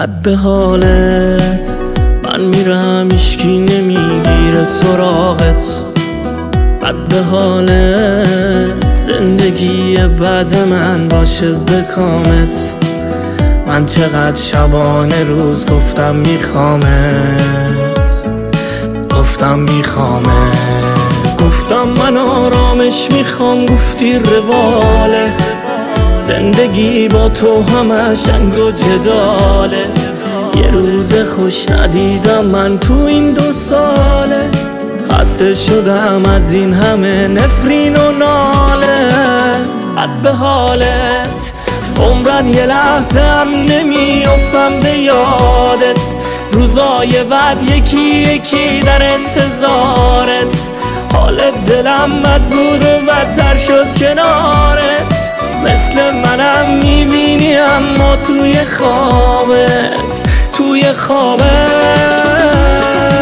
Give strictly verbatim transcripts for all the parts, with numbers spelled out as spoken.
بد به حالت من میرم هیچکی نمیگیره سراغت. بد به حالت زندگی بعد من باشه به کامت. من چقدر شبانه روز گفتم میخوامت، گفتم میخوامت، گفتم من آرامش میخوام، گفتی رواله. زندگی با تو همش جنگ و جداله. یه روز خوش ندیدم من تو این دو ساله. خسته شدم از این همه نفرین و ناله. بد به حالت عمرن یه لحظه هم نمیافتم به یادت. روزای بعد یکی یکی در انتظارت. حال دلم بد بود و بدتر شد کنارت. مثل منم میبینی اما توی خوابت، توی خوابت.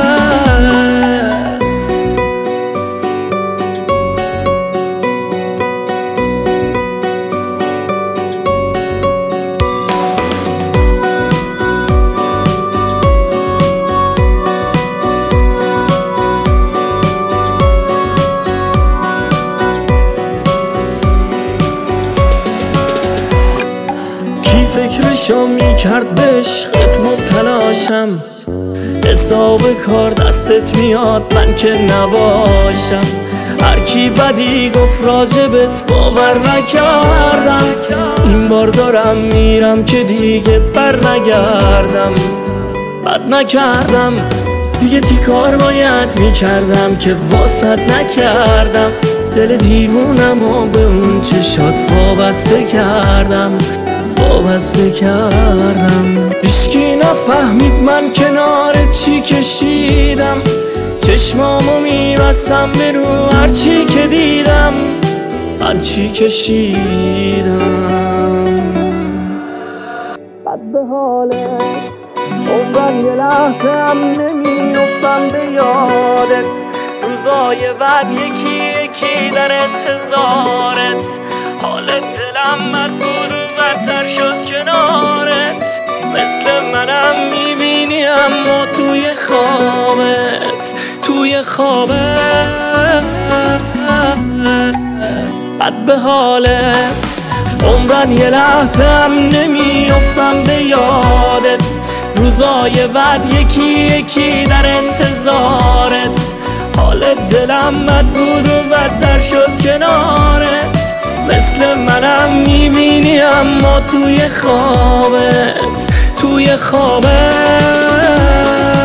فکرشو میکرد به عشقت مبتلاشم. حساب کار دستت میاد من که نباشم. هر کی بدی گفت راجبت باور نکردم. این بار دارم میرم که دیگه بر نگردم. بد نکردم دیگه، چی کار باید میکردم که واسط نکردم. دل دیوونم و به اون چشات وابسته کردم، وابسته کردم. هیچکی نفهمید من کنار چی کشیدم. چشمامو میبستم به رو هرچی که دیدم، هرچی کشیدم. بد به حالت عمرن یه لحظه هم نمیافتم به یادت. روزای بعد یکی یکی در انتظارت. حال دلم بد بود و بدتر شد کنارت. مثل منم میبینی اما توی خوابت، توی خوابت. بد به حالت عمرن یه لحظه هم نمیافتم به یادت. روزای بعد یکی یکی در انتظارت. حال دلم بد بود و بدتر شد کنارت. مثل منم میبینی اما توی خوابت، توی خوابت.